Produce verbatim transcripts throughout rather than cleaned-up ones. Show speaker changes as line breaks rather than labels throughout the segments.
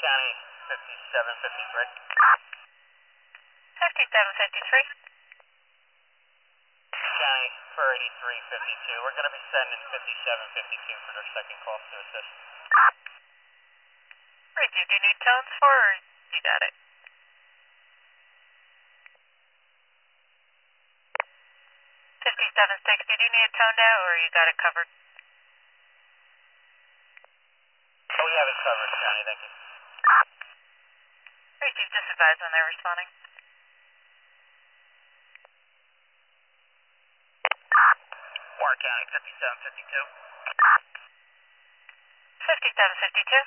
County fifty-seven fifty-three.
fifty-seven fifty-three.
County for eighty-three fifty-two. We're going to be sending fifty-seven fifty-two for their second call to assist.
Right, do you need tones for, or you got it? fifty-seven sixty, do you need it toned out, or you got it covered?
Oh, we have it covered, County, thank you.
Right, you just advised when they're responding.
Warren County fifty-seven fifty-two.
fifty-seven fifty-two.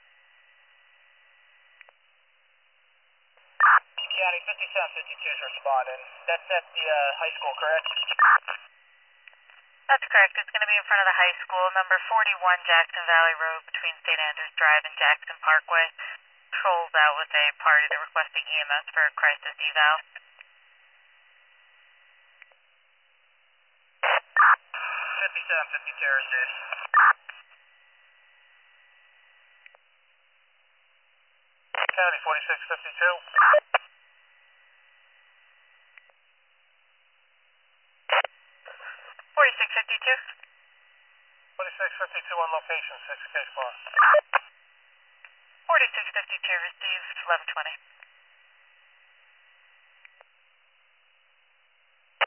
County fifty-seven fifty-two is responding. That's at the uh, high school, correct?
That's correct. It's going to be in front of the high school, number forty-one Jackson Valley Road between Saint Andrews Drive and Jackson Parkway. Patrols out with a party. They're requesting E M S for a crisis eval.
fifty-seven fifty-two received. County forty-six fifty-two.
forty-six fifty-two.
forty-six fifty-two on location, six case bar.
forty-six fifty-two received, eleven twenty.